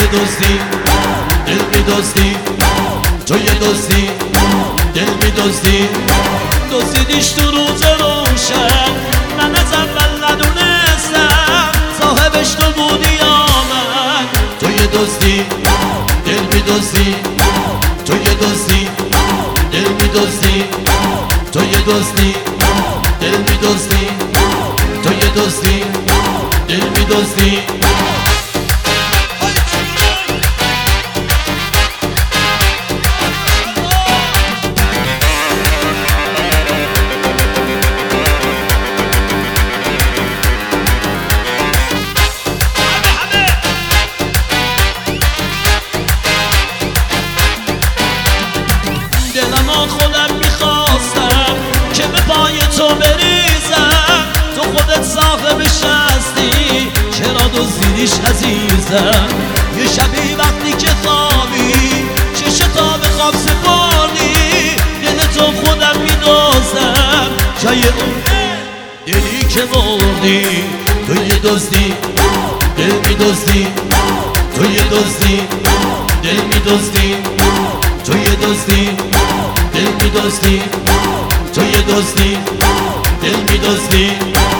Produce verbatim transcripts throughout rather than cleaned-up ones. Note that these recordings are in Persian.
دوستی دل می‌دزدی، تو یه دوستی دل می‌دزدی، دزدیدیش تو روز روشن، من از اول ندونستم صاحبش تو بودی یا من. تو یه دوستی دل می‌دزدی، تو یه دوستی دل می‌دزدی، تو یه دوستی دل می‌دزدی، تو یه دوستی دل می‌دزدی. دلم خودم میخواستم که به پای تو بریزم، تو خودت صاحبش هستی چرا دزدیدیش عزیزم. یه شبی وقتی که خوابی چشتا به خواب سپردی، دل تو خودم میدزدم جای اون دلی که بردی. تو یه دزدی دل میدزدی، تو یه دزدی دل میدزدی، تو یه دزدی دل می‌دزدی، تو یه دزدی دل می‌دزدی.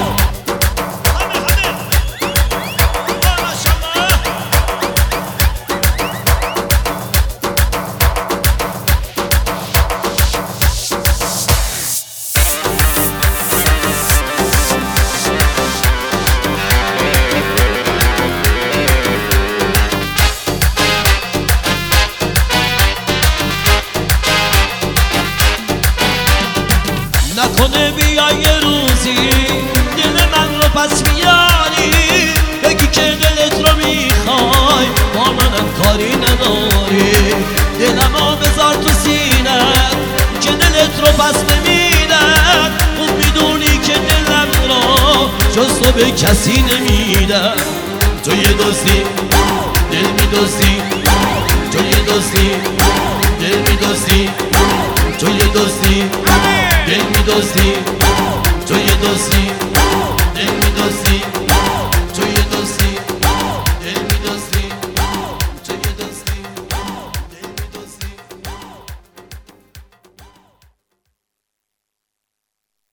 نکنه بیا یه روزی دل من رو پس بیاری، بگی که دلت رو میخوای با منم کاری نداری. دلمو بذار تو سینت که دلت رو پس نمیدن، خوب میدونی که دلم رو جز تو به کسی نمیدن. تو یه دزدی دل میدزدی، تو یه دزدی دل میدزدی، تو یه دزدی دل می‌دزدی، تو یه دوستی